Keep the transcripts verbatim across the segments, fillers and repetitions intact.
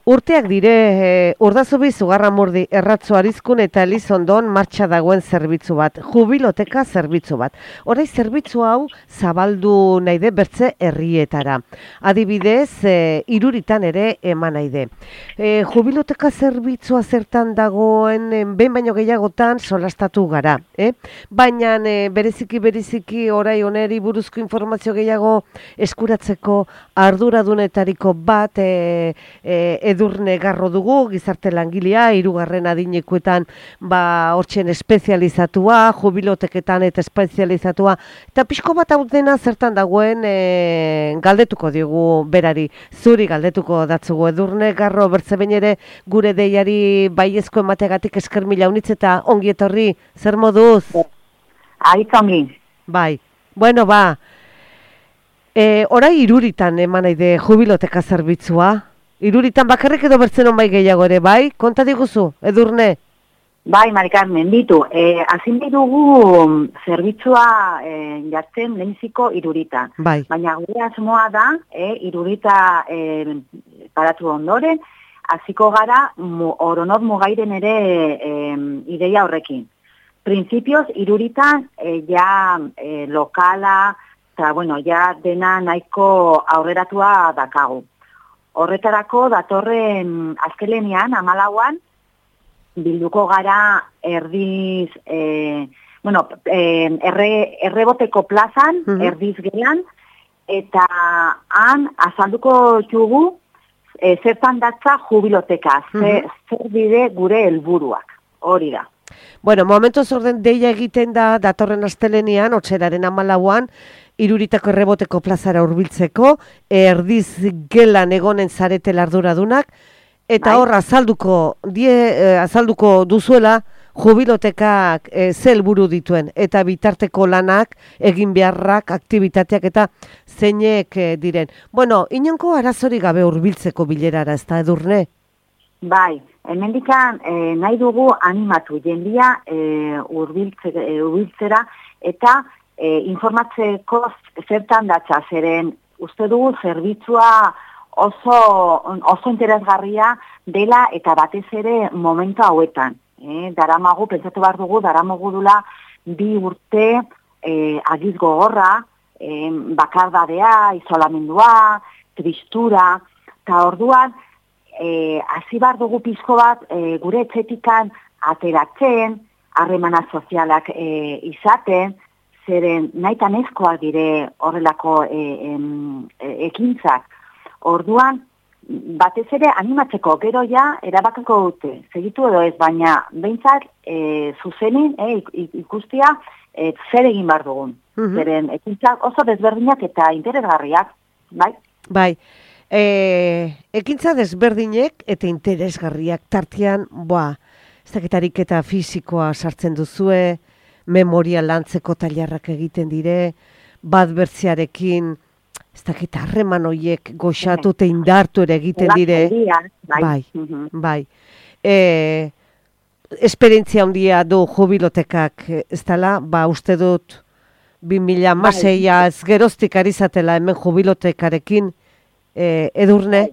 Urteak dire, e, Urdazubi Zugarramurdi Erratzu Arizkun eta Elizondon martxa dagoen zerbitzu bat, jubiloteka zerbitzu bat. Horai zerbitzu hau zabaldu nahi de bertze herrietara. Adibidez, e, Iruritan ere eman nahi de. E, jubiloteka zerbitzua zertan dagoen e, behin baino gehiagotan solastatu gara. Eh? Baina e, bereziki bereziki orai oneri buruzko informazio gehiago eskuratzeko arduradunetariko bat e, e, Edurne Garro dugu, gizarte langilea, hirugarren adinekuetan ba hortzen espezializatua, jubiloteketan eta espezializatua, eta pixko bat hau dena zertan dagoen e, galdetuko diogu berari, zuri galdetuko datzugu. Edurne Garro, bertze behin ere gure deiari baiezko emategatik esker mila unitz eta ongi etorri, zer moduz? Aitzongi. Bai, bueno ba, e, orai Iruritan eman nahi de jubiloteka zerbitzua, Iruritan bakarrik edo bertzen on bai gehiago ere, bai? Konta diguzu, Edurne? Bai, Mari Carmen, ditu. E, azin dugu zerbitzua e, jartzen leheniziko Iruritan. Bai. Baina gure asmoa da, e, Irurita e, paratu ondoren, hasiko gara mu, Oronot Mugairen ere e, ideia horrekin. Printzipioz, Iruritan e, ja e, lokala, eta bueno, ja dena nahiko aurreratua dakagu. Horretarako datorren azkelenean, amalauan, bilduko gara erdiz, e, bueno, e, erre, erreboteko plazan, uh-huh. erdiz gelan, eta han azalduko txugu e, zertan datza jubiloteka, uh-huh. zer bide gure helburuak, hori da. Bueno, momentuz orden deia egiten da datorren astelenean, otxeraren amalauan, Iruritako erreboteko plazara hurbiltzeko, erdiz gelan egonen zaretela arduradunak, eta bai. Hor azalduko, die, eh, azalduko duzuela jubilotekak eh, zel buru dituen, eta bitarteko lanak, egin beharrak, aktibitateak eta zeinek eh, diren. Bueno, inonko arazori gabe hurbiltzeko bilerara, ez da, Edurne? Bai, hemendikan eh, nahi dugu animatu jendia eh, hurbiltzera, eta E, informatzeko zertan datza, zeren uste dugu zerbitzua oso, oso interesgarria dela eta batez ere momentu hauetan. E, daramagu, pentsatu behar dugu, daramagu dula bi urte e, agiz gogorra, e, bakardadea, isolamendua, tristura, eta orduan e, hasi behar dugu pizko bat e, gure etxetikan ateratzen, harremana sozialak e, izaten, zeren nahitan ezkoak dire horrelako e, em, e, ekintzak. Orduan, batez ere animatzeko gero ja erabakako dute, segitu edo ez, baina behintzat e, zuzenin e, ikustia e, zer egin behar dugun. Uh-huh. Zeren ekintzak oso desberdinak eta interesgarriak, bai? Bai, e, ekintza desberdinek eta interesgarriak tartean, boa, ez dakitarik eta fisikoa sartzen duzue, memoria lantzeko tailarrak egiten dire, bat bertziarekin, ez dakit harreman horiek goxatu eta indartu ere egiten dire. Bai, bai. bai. E, esperientzia handia du jubilotekak, ez dela, ba uste dut, bi mila hamaseia ez geroztik ari zatela hemen jubilotekarekin, e, Edurne?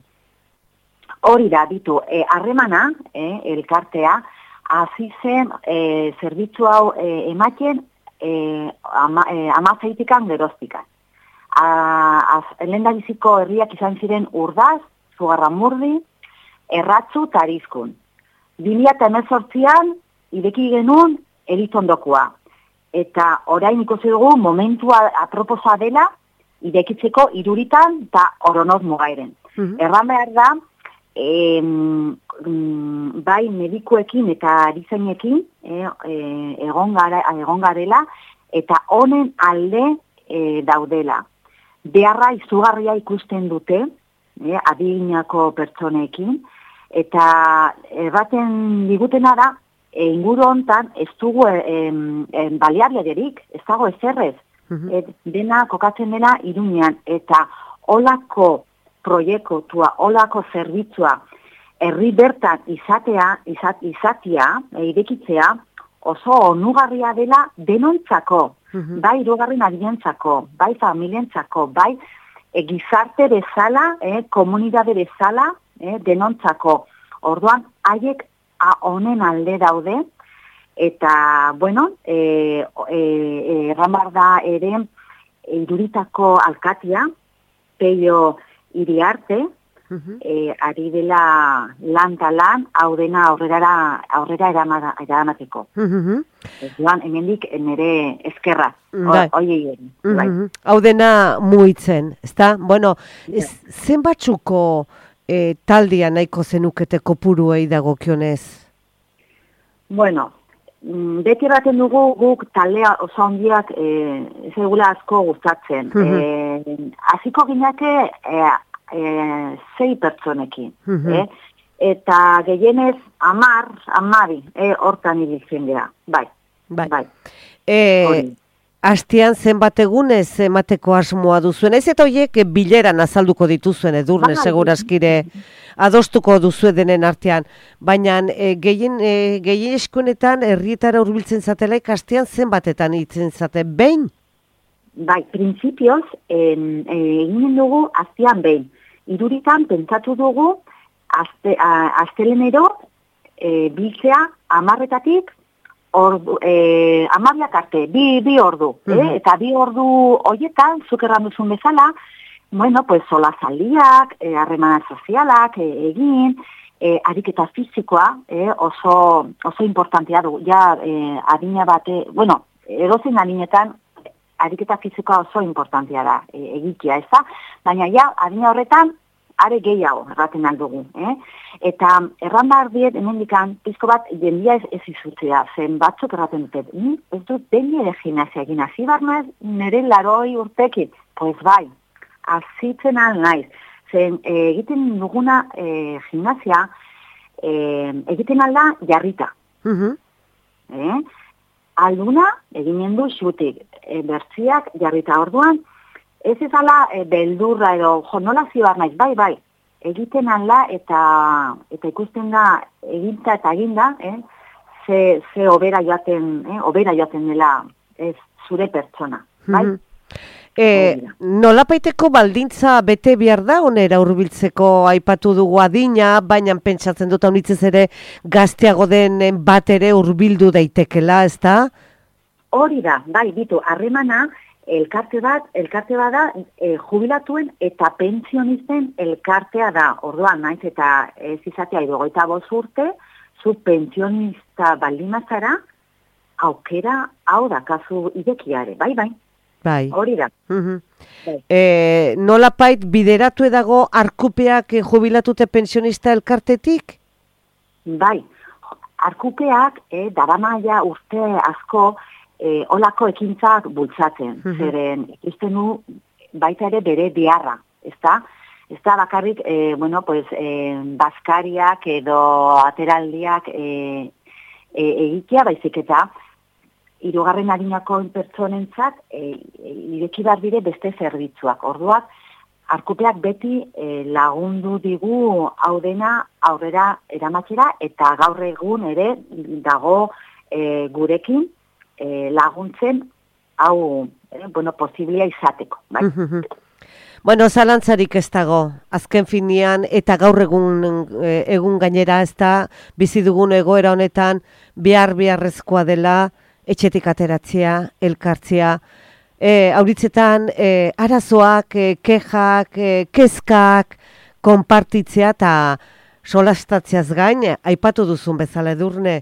Hori da, ditu, harremana, e, elkartea, hasi zen e, zerbitzu hau e, ematen e, ama, e, amazeitikan geroztikan. Lehendabiziko herriak izan ziren Urdaz, Zugarramurdi, Erratzu eta Arizkun. bi mila hemezortzian ireki genuen Elizondokoa. Eta orain ikusi dugu momentua aproposa dela irekitzeko Iruritan eta Oronot Mugairen. Mm-hmm. Erran behar da, E, mm, bai medikuekin eta arizainekin e, e, egon, gara, egon garela eta honen alde e, daudela. Beharra izugarria ikusten dute e, adinako pertsonekin eta erraten digutena da e, inguru hontan ez dugu e, e, baliabiaderik, ez dago ezerrez. Mm-hmm. e, dena kokatzen dena Iruñean eta olako proiektua, olako zerbitzua, herri bertan izatea, izat, izatia, irekitzea, oso onugarria dela denontzako, uh-huh. bai irugarren adientzako, bai familientzako, bai e, gizarte bezala, e, komunidade bezala, eh, denontzako. Orduan, haiek honen alde daude, eta, bueno, e, e, erramar da ere Iruritako alkatia, Peio Iriarte, uh-huh. e, ari dela lan ta lan, hau dena aurrera, aurrera eramateko. Uh-huh. Joan, hemendik nire eskerra, oie uh-huh. bai. Hau dena muitzen, ezta? Bueno, ez, zenbatzuko e, taldia nahiko zenukete kopuruei dagokionez? Bueno, beti erraten dugu guk taldea oso handiak e, ez egula asko gustatzen. Uh-huh. e, Aziko gineke e, e, sei pertsonekin. Uh-huh. eh? Eta gehienez amar, amari, e, hortan ibiltzen dira. Bai, bai. bai. E, Astian zenbat egunez emateko asmoa duzuen, ez eta horiek bileran azalduko dituzuen Edurne, segurazkire adostuko duzue denen artean, baina e, gehien, e, gehien eskuenetan herrietara hurbiltzen zatelaik astian zenbatetan hitzen zate, behin? Bai, printzipioz, eginen dugu astian behin. Iruritan pentsatu dugu azte, astelenero e, biltzea amarretatik Ordu, eh, amabiak arte, bi, bi ordu, uh-huh. eh? Eta bi ordu horietan, zuk erran duzun bezala, bueno, pues solazaldiak, eh, harremana sozialak, eh, egin, eh, ariketa fizikoa, eh, oso, oso importantea du, ja, eh, adina bate, bueno, edozein adinetan, ariketa fizikoa oso importantea da, eh, egikia, ez da? Baina ja, adina horretan, are gehiago erraten aldugu, eh? Eta erran behar diet, hemen dikan, pizko bat, jendia ez, ez izutzea, zen batzuk erraten dut, ni ez dut behin ere gimnasia egin, hasi barnaz nire laroi urtekin, pues bai, azitzen al naiz, zen e, egiten duguna e, gimnasia, e, egiten alda jarrita. Uh-huh. eh? Alduna eginen du xutik, e, bertziak jarrita orduan, ez ezala e, beldurra edo jo, nola zibar naiz, bai, bai, egiten alda eta eta ikusten da eginta eta eginda, eh? ze, ze obera joaten, eh? obera joaten dela ez zure pertsona, bai? Mm-hmm. E, nolapaiteko baldintza bete behar da onera hurbiltzeko aipatu dugu adina, baina pentsatzen dut haunitzez ere gazteago den bat ere hurbildu daitekela, ez da? Hori da, bai, bitu, harremana, elkarte bat, elkarte bat da, e, jubilatuen eta pensionisten elkartea da. Orduan, naiz eta ez izatea idogoita boz urte, zu pensionista baldimazara, aukera hau da, kasu idekiare, bai, bai. Bai. Hori da. Uh-huh. Bai. E, nolapait bideratu edago arkupeak jubilatute pensionista elkartetik? Bai, arkupeak, eh, daramaia urte asko, E, olako ekintzak bultzatzen, uh-huh. zeren ikusten du baita ere bere biharra, ezta? Ez da bakarrik, e, bueno, pues, e, baskariak edo ateraldiak e, e, egitea, baizik eta hirugarren adinako pertsonentzat e, e, ireki behar dire beste zerbitzuak. Orduak, arkupeak beti e, lagundu digu hau dena aurrera eramatxera eta gaur egun ere dago e, gurekin, E, laguntzen hau, eh, bueno, posiblia izateko, bai? Bueno, zalantzarik ez dago, azken finean, eta gaur egun, egun gainera ez da, bizi dugun egoera honetan, behar beharrezkoa dela, etxetik ateratzea, elkartzea, e, auritzetan, e, arazoak, e, kejak, e, kezkak, konpartitzea eta solastatzeaz gain, aipatu duzun bezala Edurne,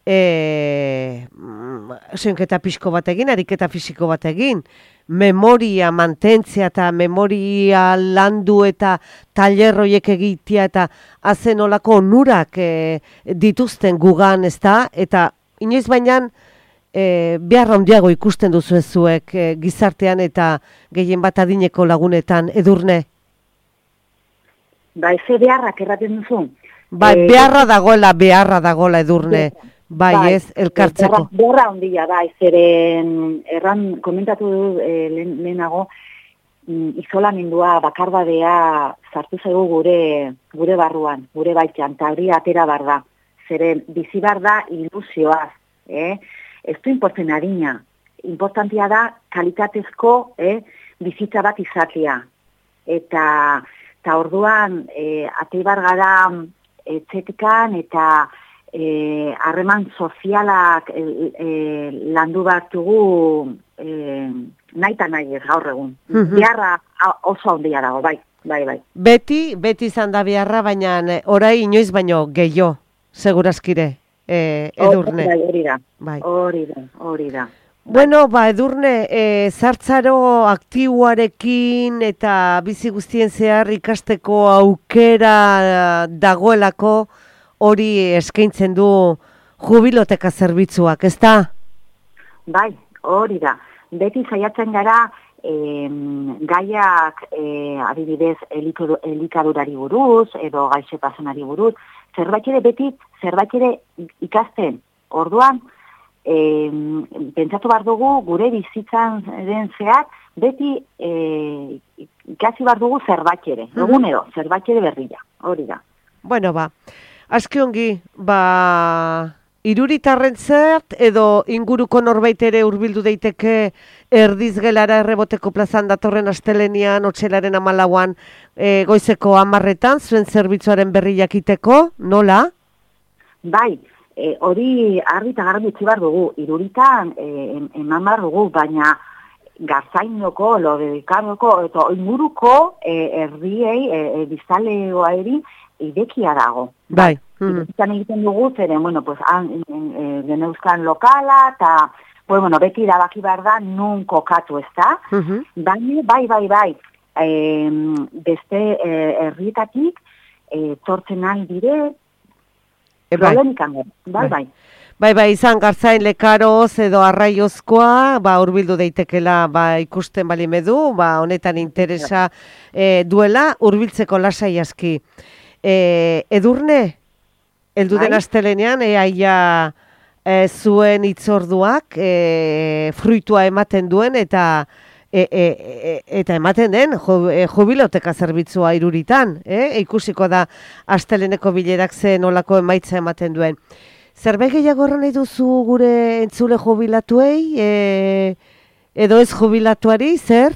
E, zenketa pixko bat egin, ariketa fisiko bat egin, memoria mantentzea eta memoria landu eta tailerroiek egitea eta azen olako onurak e, dituzten gugan, ez da? Eta inoiz bainan e, behar handiago ikusten duzu zuek e, gizartean eta gehien bat adineko lagunetan, Edurne? Ba, ze beharrak erraten duzu? Ba, e, beharra dagoela, beharra dagoela, Edurne. Bai, bai, ez, elkartzeko. Berra handia da, ez eren, erran, komentatu du e, lehenago, izolamendua, bakardadea sartu zaigu gure, gure barruan, gure baitxan, eta hori atera bar da. Zeren, bizi bar da ilusioaz, eh? Ez du importen adina, importantia da kalitatezko eh, bizitza bat izatea. Eta eta orduan e, ateibar gara etxetikan eta e, harreman sozialak e, e, landu bartugu e, nahi eta nahi ez gaur egun. Mm-hmm. Biharra oso handia dago, bai, bai, bai. Beti, beti izan da biharra, baina orai inoiz baino gehiago, segurazkire, e, Edurne. Bai, hori da, bai. hori da, hori da. Bueno, ba, Edurne, e, zartzaro aktiboarekin eta bizi guztien zehar ikasteko aukera dagoelako hori eskaintzen du jubiloteka zerbitzuak, ezta? Bai, hori da. Beti saiatzen gara e, gaiak e, adibidez elikadurari buruz edo gaixotasunari buruz, zerbait ere beti, zerbait ere ikasten. Orduan, e, pentsatu behar dugu gure bizitzan den zehar, beti e, ikasi behar dugu zerbait ere, egunero, zerbait ere berria, hori da. Bueno, ba, aski ongi, ba... Iruritarrentzat edo inguruko norbait ere hurbildu daiteke erdizgelara erreboteko plazan datorren astelenian, otsailaren hamalauan e, goizeko hamarretan, zuen zerbitzuaren berri jakiteko, nola? Bai, e, hori argi eta garbi utzi behar dugu, iruritan e, eman behar dugu, baina Garzainoko, Lodekaroko, eta inguruko e, herriei, e, e, biztanlegoa eri, idekia dago. Bai. Izan egiten dugu, zeren, bueno, pues, geneuzkan lokala, eta, bueno, beti erabaki behar da, nun kokatu, ez da? Uh-huh. Baina, bai, bai, bai, e, beste herrietatik, e, tortzen nahi dire, e, problemikan, bai, bai. bai. Bai, bai, izan Gartzain Lekaroz edo Arraiozkoa, ba, hurbildu daitekela, ba, ikusten balimedu, ba, honetan interesa e, duela, hurbiltzeko lasai aski. E, Edurne, heldu den astelenean, eaia e, zuen hitzorduak e, fruitua ematen duen eta e, e, e, eta ematen den jubiloteka zerbitzua Iruritan. E? Ikusiko da asteleneko bilerak zen olako emaitza ematen duen. Zerbait gehiago nahi duzu gure entzule jubilatuei, e, edo ez jubilatuari, zer?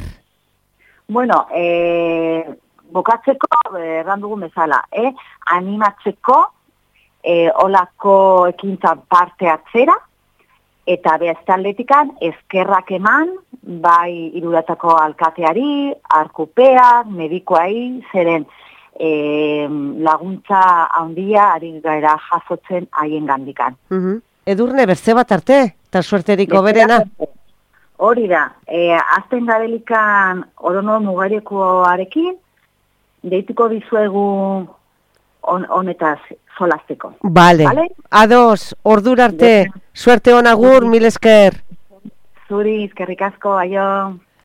Bueno, e, bokatzeko, erran dugun bezala, eh? animatzeko, E, olako ekintza parte atzera, eta behaztaldetikan eskerrak eman, bai Iruratako alkateari, arkupeak, medikoai, zeren e, laguntza handia ari gara jasotzen haien gandikan. Uh-huh. Edurne, berze bat arte, eta suerteriko berena? Hori da, e, azten gabelikan orono mugarekoarekin, deituko dizuegu honetaz solasteko. Vale. Vale. Ados, ordura arte, suerte on agur, mil esker. Zuri, eskerrik asko, aio.